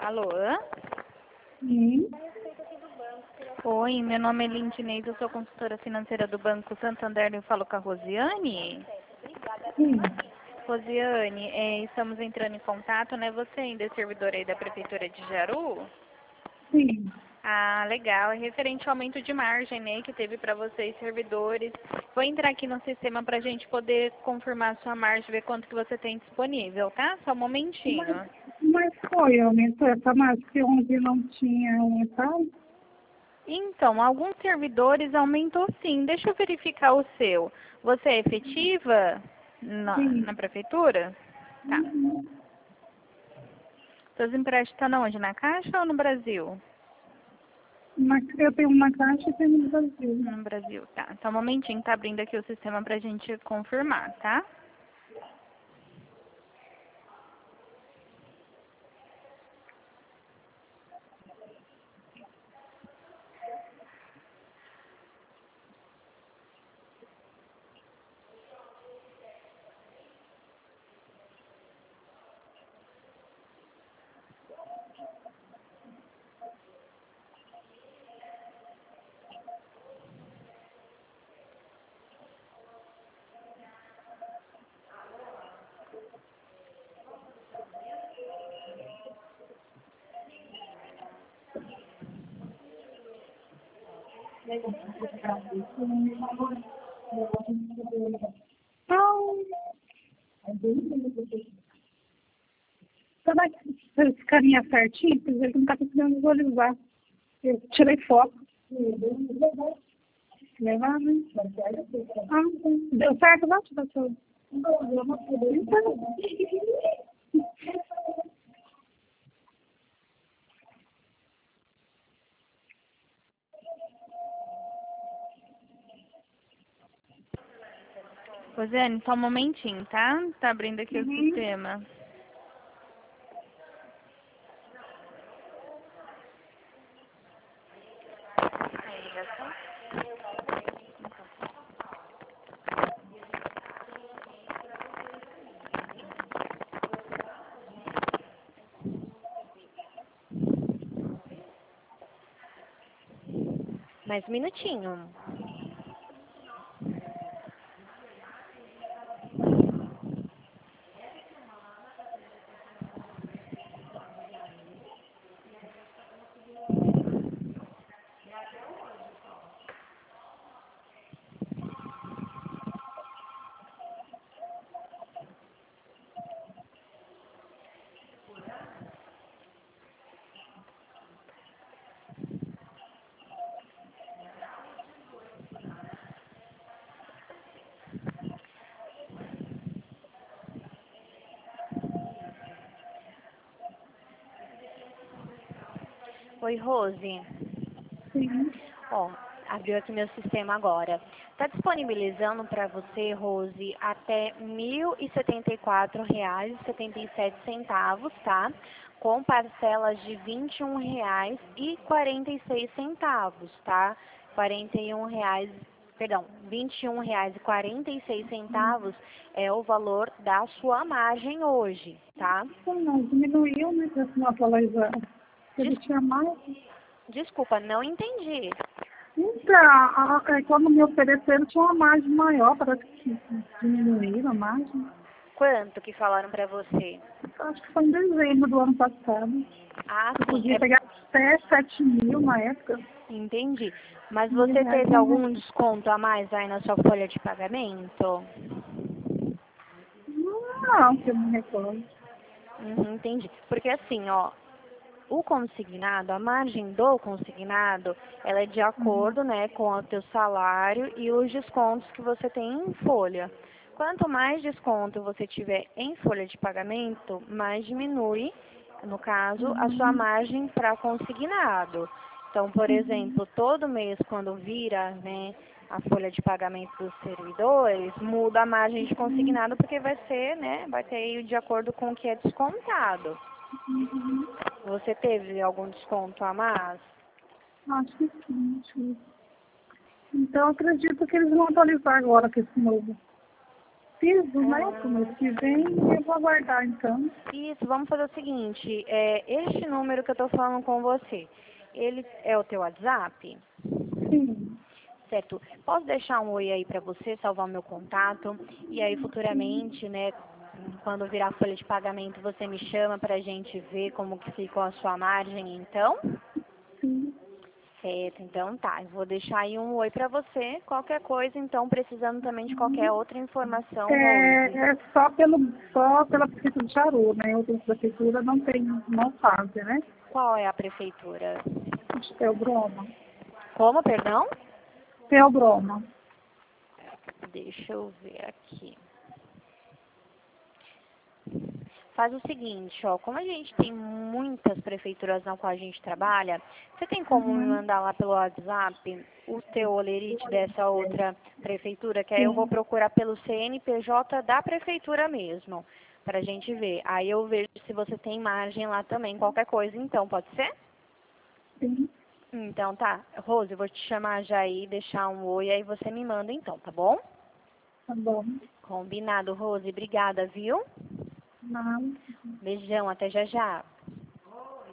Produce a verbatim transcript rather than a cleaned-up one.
Alô? Sim. Oi, meu nome é Lindinei, eu sou consultora financeira do Banco Santander e eu falo com a Rosiane. Sim. Rosiane, é, estamos entrando em contato, né? Você ainda é servidora aí da Prefeitura de Jaru? Sim. Ah, legal. É referente ao aumento de margem, né, que teve para vocês, servidores. Vou entrar aqui no sistema para a gente poder confirmar a sua margem, ver quanto que você tem disponível, tá? Só um momentinho. Mas, mas foi, aumentou essa margem, porque ontem não tinha aumentado. Então, alguns servidores aumentou sim. Deixa eu verificar o seu. Você é efetiva na, Sim. na prefeitura? Tá. Uhum. Seus empréstimos estão onde? Na Caixa ou no Brasil? Mas eu tenho uma caixa e tenho no Brasil. No Brasil, tá. Então, um momentinho, tá abrindo aqui o sistema pra gente confirmar, tá? Então, será que esse carinha certinho, quer dizer que não está conseguindo visualizar. Eu tirei foto. Levar, né? Ah, sim. Deu certo, vai tirar foto. Então, Rosiane, só um momentinho, tá? Tá abrindo aqui o uhum. sistema. Mais um minutinho. Oi, Rose. Sim. Ó, abriu aqui meu sistema agora. Tá disponibilizando para você, Rose, até mil e setenta e quatro reais e setenta e sete centavos, tá? Com parcelas de vinte e um reais e quarenta e seis centavos, tá? quarenta e um reais, perdão, vinte e um reais e quarenta e seis centavos é o valor da sua margem hoje, tá? Então, não, diminuiu, né, para não atualizar. Ele Des- tinha mais. Desculpa, não entendi. Então, a- a- quando me ofereceram, tinha uma margem maior, parece que diminuíram a margem. Quanto que falaram para você? Acho que foi em dezembro do ano passado. Ah, Eu sim, podia é, pegar até sete mil na época. entendi. Mas Mil você reais teve a mais. algum desconto a mais aí na sua folha de pagamento? Não, que eu me recordo. Uhum, entendi. Porque assim, ó, o consignado, a margem do consignado, ela é de Uhum. acordo, né, com o teu salário e os descontos que você tem em folha. Quanto mais desconto você tiver em folha de pagamento, mais diminui, no caso, a sua Uhum. margem para consignado. Então, por Uhum. exemplo, todo mês quando vira, né, a folha de pagamento dos servidores, muda a margem de Uhum. consignado porque vai ser, né, vai ter de acordo com o que é descontado. Uhum. Você teve algum desconto a mais? Acho que sim. Acho que... Então, acredito que eles vão atualizar agora com esse novo. piso, né? Ah. Pro mês que vem, eu vou aguardar então. Isso, vamos fazer o seguinte, é, este número que eu estou falando com você, ele é o teu WhatsApp? Sim, Certo. Posso deixar um oi aí para você, salvar o meu contato, e aí futuramente, né, quando virar a folha de pagamento, você me chama para a gente ver como que ficou a sua margem, então? sim. Certo, então tá. Eu vou deixar aí um oi para você. Qualquer coisa, então, precisando também de qualquer outra informação, Rose. É, é só, pelo, só pela prefeitura de Jaru, né? Outras prefeituras não tem, não fazem, né? Qual é a prefeitura? Teobroma. Como, perdão? Teobroma. Deixa eu ver aqui. Faz o seguinte, ó, como a gente tem muitas prefeituras na qual a gente trabalha, você tem como me Uhum. mandar lá pelo WhatsApp o teu olerite dessa outra prefeitura, que aí eu vou Sim, procurar pelo C N P J da prefeitura mesmo, pra gente ver. Aí eu vejo se você tem margem lá também, qualquer coisa então, pode ser? sim. Então tá, Rose, eu vou te chamar já aí, deixar um oi, aí você me manda então, tá bom? Tá bom. Combinado, Rose, obrigada, viu? Não. Beijão, até já já.